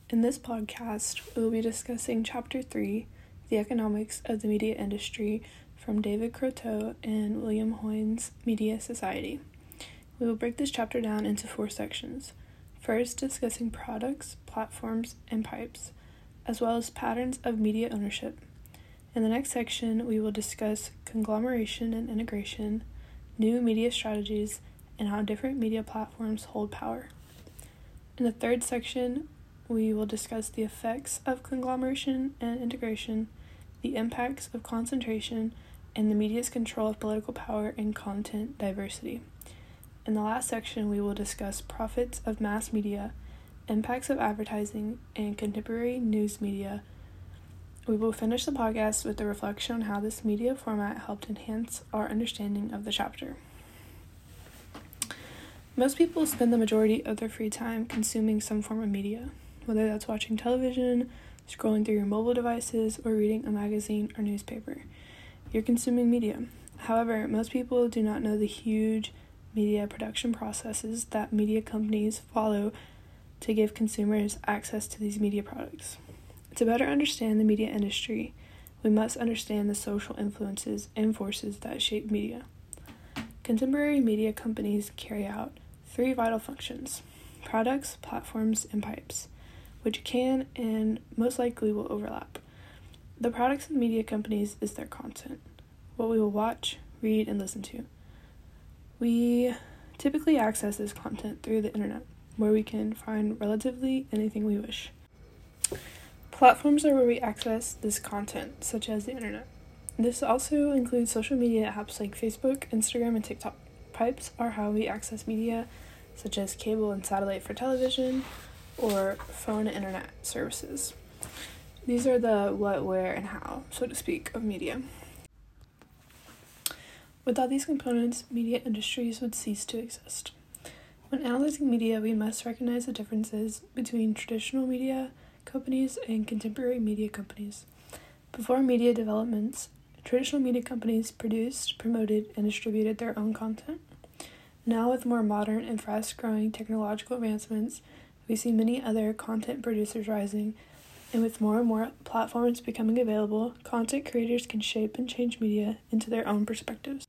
In this podcast, we will be discussing Chapter 3, The Economics of the Media Industry, from David Croteau and William Hoynes' Media Society. We will break this chapter down into 4 sections. First, discussing products, platforms, and pipes, as well as patterns of media ownership. In the next section, we will discuss conglomeration and integration, new media strategies, and how different media platforms hold power. In the third section, we will discuss the effects of conglomeration and integration, the impacts of concentration, and the media's control of political power and content diversity. In the last section, we will discuss profits of mass media, impacts of advertising, and contemporary news media. We will finish the podcast with a reflection on how this media format helped enhance our understanding of the chapter. Most people spend the majority of their free time consuming some form of media, whether that's watching television, scrolling through your mobile devices, or reading a magazine or newspaper. You're consuming media. However, most people do not know the huge media production processes that media companies follow to give consumers access to these media products. To better understand the media industry, we must understand the social influences and forces that shape media. Contemporary media companies carry out 3 vital functions: products, platforms, and pipes, which can and most likely will overlap. The products of media companies is their content, what we will watch, read, and listen to. We typically access this content through the internet, where we can find relatively anything we wish. Platforms are where we access this content, such as the internet. This also includes social media apps like Facebook, Instagram, and TikTok. Pipes are how we access media, such as cable and satellite for television, or phone and internet services. These are the what, where, and how, so to speak, of media. Without these components, media industries would cease to exist. When analyzing media, we must recognize the differences between traditional media companies and contemporary media companies. Before media developments, traditional media companies produced, promoted, and distributed their own content. Now, with more modern and fast-growing technological advancements, we see many other content producers rising, and with more and more platforms becoming available, content creators can shape and change media into their own perspectives.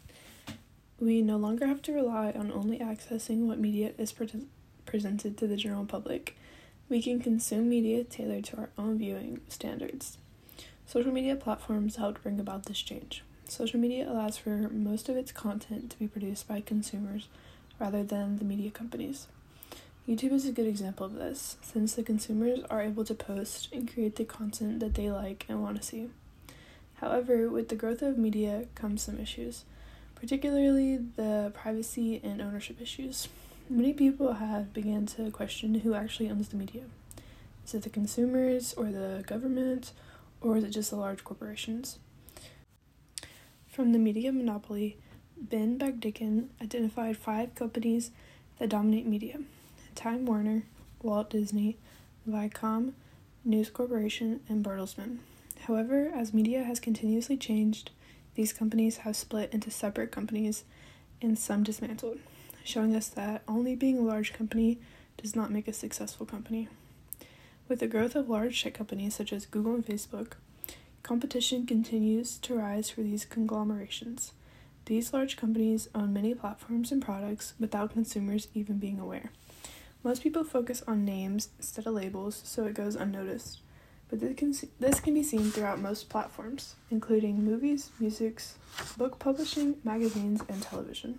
We no longer have to rely on only accessing what media is presented to the general public. We can consume media tailored to our own viewing standards. Social media platforms helped bring about this change. Social media allows for most of its content to be produced by consumers rather than the media companies. YouTube is a good example of this, since the consumers are able to post and create the content that they like and want to see. However, with the growth of media comes some issues, particularly the privacy and ownership issues. Many people have begun to question who actually owns the media. Is it the consumers, or the government, or is it just the large corporations? From the media monopoly, Ben Bagdikin identified 5 companies that dominate media: Time Warner, Walt Disney, Viacom, News Corporation, and Bertelsmann. However, as media has continuously changed, these companies have split into separate companies and some dismantled, showing us that only being a large company does not make a successful company. With the growth of large tech companies such as Google and Facebook, competition continues to rise for these conglomerations. These large companies own many platforms and products without consumers even being aware. Most people focus on names instead of labels, so it goes unnoticed. But this can be seen throughout most platforms, including movies, music, book publishing, magazines, and television.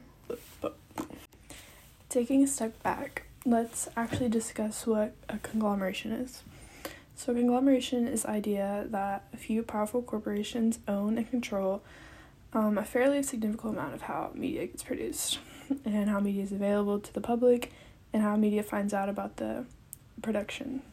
Taking a step back, let's actually discuss what a conglomeration is. So a conglomeration is the idea that a few powerful corporations own and control a fairly significant amount of how media gets produced, and how media is available to the public, and how media finds out about the production.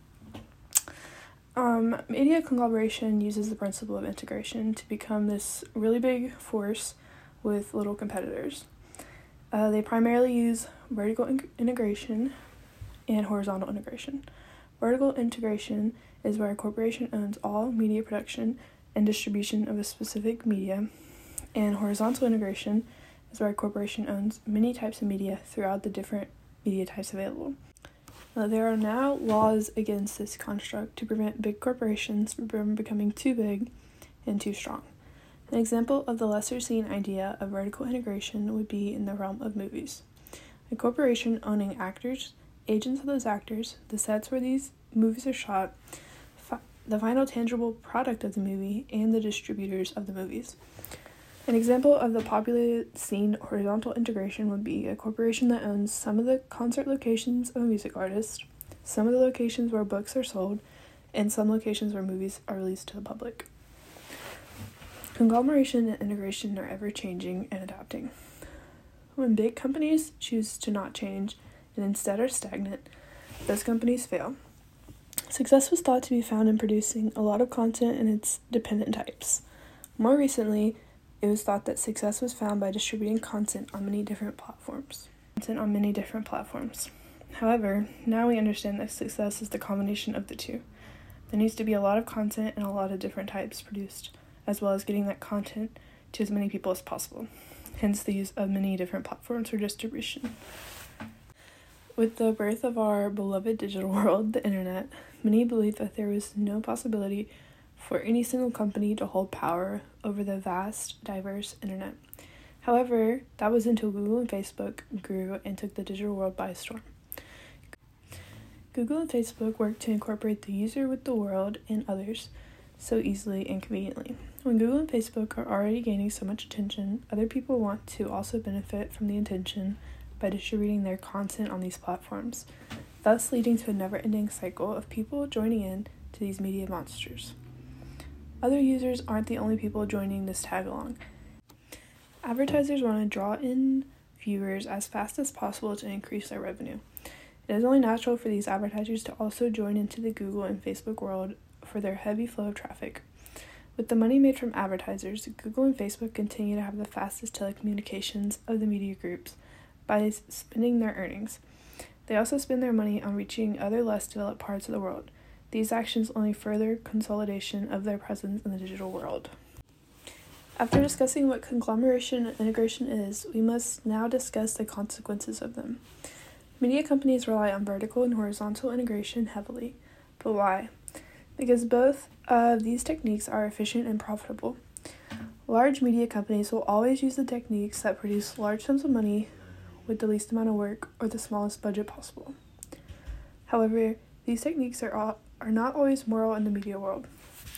Media conglomeration uses the principle of integration to become this really big force with little competitors. They primarily use vertical integration and horizontal integration. Vertical integration is where a corporation owns all media production and distribution of a specific media, and horizontal integration is where a corporation owns many types of media throughout the different media types available. There are now laws against this construct to prevent big corporations from becoming too big and too strong. An example of the lesser-seen idea of vertical integration would be in the realm of movies. A corporation owning actors, agents of those actors, the sets where these movies are shot, the final tangible product of the movie, and the distributors of the movies. An example of the popularly seen horizontal integration would be a corporation that owns some of the concert locations of a music artist, some of the locations where books are sold, and some locations where movies are released to the public. Conglomeration and integration are ever changing and adapting. When big companies choose to not change and instead are stagnant, those companies fail. Success was thought to be found in producing a lot of content and its dependent types. More recently, it was thought that success was found by distributing content on many different platforms. However, now we understand that success is the combination of the two. There needs to be a lot of content and a lot of different types produced, as well as getting that content to as many people as possible. Hence the use of many different platforms for distribution. With the birth of our beloved digital world, the internet, many believed that there was no possibility for any single company to hold power over the vast, diverse internet. However, that was until Google and Facebook grew and took the digital world by storm. Google and Facebook worked to incorporate the user with the world and others so easily and conveniently. When Google and Facebook are already gaining so much attention, other people want to also benefit from the attention by distributing their content on these platforms, thus leading to a never-ending cycle of people joining in to these media monsters. Other users aren't the only people joining this tag-along. Advertisers want to draw in viewers as fast as possible to increase their revenue. It is only natural for these advertisers to also join into the Google and Facebook world for their heavy flow of traffic. With the money made from advertisers, Google and Facebook continue to have the fastest telecommunications of the media groups by spending their earnings. They also spend their money on reaching other less developed parts of the world. These actions only further consolidation of their presence in the digital world. After discussing what conglomeration and integration is, we must now discuss the consequences of them. Media companies rely on vertical and horizontal integration heavily. But why? Because both of these techniques are efficient and profitable. Large media companies will always use the techniques that produce large sums of money with the least amount of work or the smallest budget possible. However, these techniques are not always moral in the media world.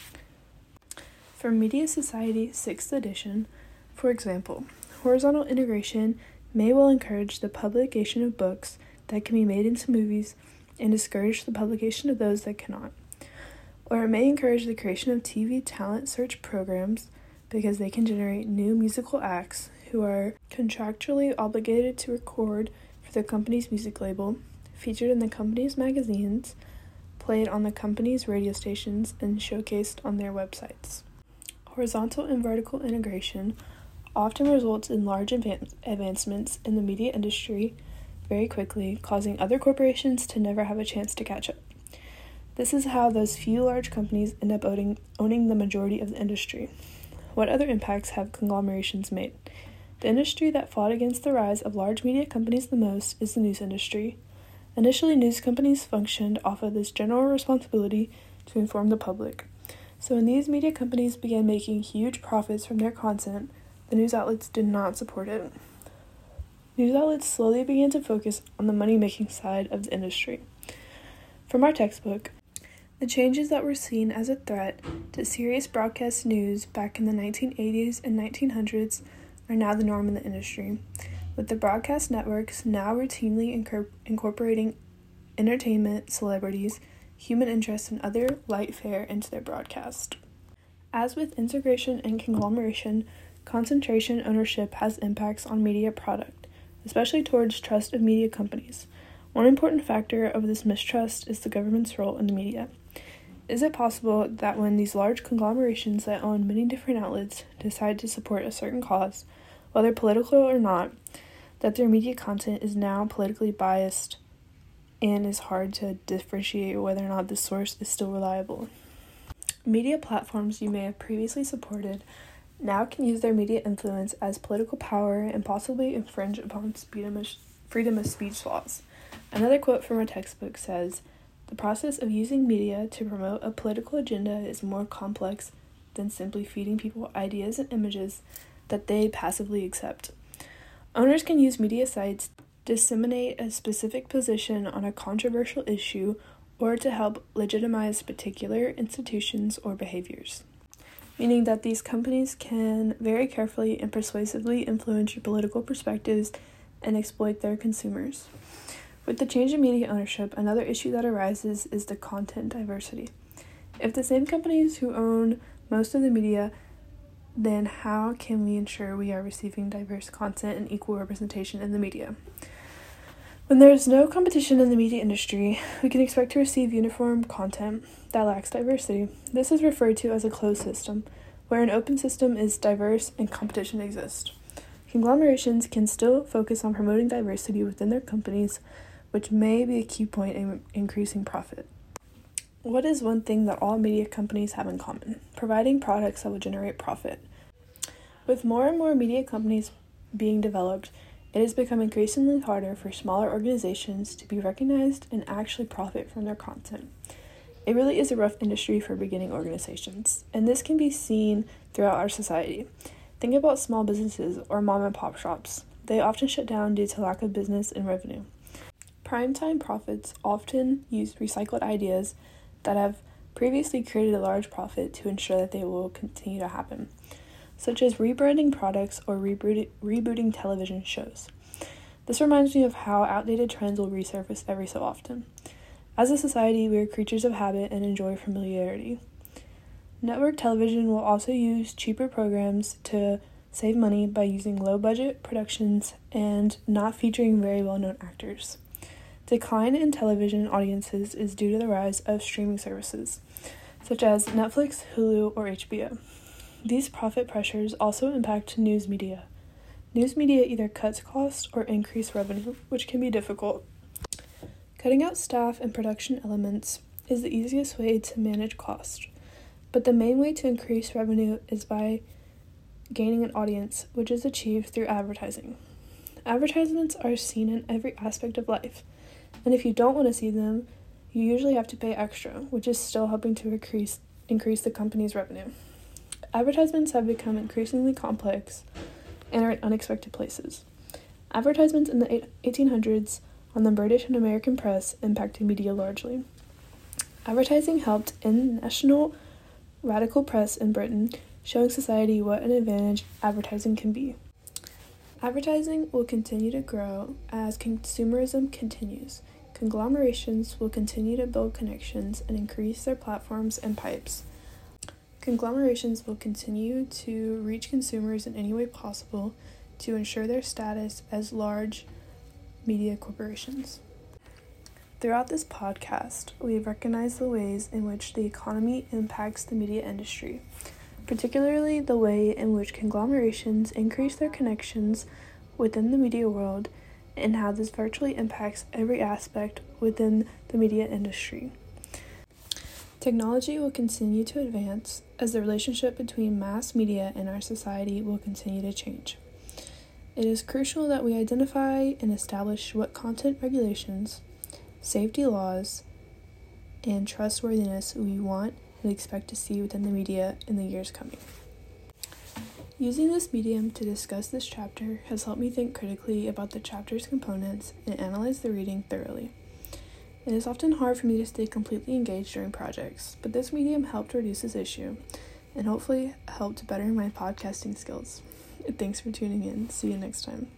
For Media Society 6th edition, for example, horizontal integration may well encourage the publication of books that can be made into movies and discourage the publication of those that cannot. Or it may encourage the creation of TV talent search programs because they can generate new musical acts who are contractually obligated to record for the company's music label, featured in the company's magazines, played on the company's radio stations, and showcased on their websites. Horizontal and vertical integration often results in large advancements in the media industry very quickly, causing other corporations to never have a chance to catch up. This is how those few large companies end up owning the majority of the industry. What other impacts have conglomerations made? The industry that fought against the rise of large media companies the most is the news industry. Initially, news companies functioned off of this general responsibility to inform the public. So when these media companies began making huge profits from their content, the news outlets did not support it. News outlets slowly began to focus on the money-making side of the industry. From our textbook, the changes that were seen as a threat to serious broadcast news back in the 1980s and 1900s are now the norm in the industry, with the broadcast networks now routinely incorporating entertainment, celebrities, human interest, and other light fare into their broadcast. As with integration and conglomeration, concentration ownership has impacts on media product, especially towards trust of media companies. One important factor of this mistrust is the government's role in the media. Is it possible that when these large conglomerations that own many different outlets decide to support a certain cause, whether political or not, that their media content is now politically biased and is hard to differentiate whether or not the source is still reliable? Media platforms you may have previously supported now can use their media influence as political power and possibly infringe upon freedom of speech laws. Another quote from a textbook says, "The process of using media to promote a political agenda is more complex than simply feeding people ideas and images that they passively accept. Owners can use media sites to disseminate a specific position on a controversial issue or to help legitimize particular institutions or behaviors." Meaning that these companies can very carefully and persuasively influence your political perspectives and exploit their consumers. With the change in media ownership, another issue that arises is the content diversity. If the same companies who own most of the media, then how can we ensure we are receiving diverse content and equal representation in the media? When there is no competition in the media industry, we can expect to receive uniform content that lacks diversity. This is referred to as a closed system, where an open system is diverse and competition exists. Conglomerations can still focus on promoting diversity within their companies, which may be a key point in increasing profit. What is one thing that all media companies have in common? Providing products that will generate profit. With more and more media companies being developed, it has become increasingly harder for smaller organizations to be recognized and actually profit from their content. It really is a rough industry for beginning organizations, and this can be seen throughout our society. Think about small businesses or mom and pop shops. They often shut down due to lack of business and revenue. Primetime profits often use recycled ideas that have previously created a large profit to ensure that they will continue to happen, such as rebranding products or rebooting television shows. This reminds me of how outdated trends will resurface every so often. As a society, we are creatures of habit and enjoy familiarity. Network television will also use cheaper programs to save money by using low-budget productions and not featuring very well-known actors. Decline in television audiences is due to the rise of streaming services, such as Netflix, Hulu, or HBO. These profit pressures also impact news media. News media either cuts costs or increase revenue, which can be difficult. Cutting out staff and production elements is the easiest way to manage cost, but the main way to increase revenue is by gaining an audience, which is achieved through advertising. Advertisements are seen in every aspect of life, and if you don't want to see them, you usually have to pay extra, which is still helping to increase the company's revenue. Advertisements have become increasingly complex and are in unexpected places. Advertisements in the 1800s on the British and American press impacted media largely. Advertising helped in national radical press in Britain, showing society what an advantage advertising can be. Advertising will continue to grow as consumerism continues. Conglomerations will continue to build connections and increase their platforms and pipes. Conglomerations will continue to reach consumers in any way possible to ensure their status as large media corporations. Throughout this podcast, we have recognized the ways in which the economy impacts the media industry, particularly the way in which conglomerations increase their connections within the media world and how this virtually impacts every aspect within the media industry. Technology will continue to advance as the relationship between mass media and our society will continue to change. It is crucial that we identify and establish what content regulations, safety laws, and trustworthiness we want and expect to see within the media in the years coming. Using this medium to discuss this chapter has helped me think critically about the chapter's components and analyze the reading thoroughly. It is often hard for me to stay completely engaged during projects, but this medium helped reduce this issue and hopefully helped better my podcasting skills. Thanks for tuning in. See you next time.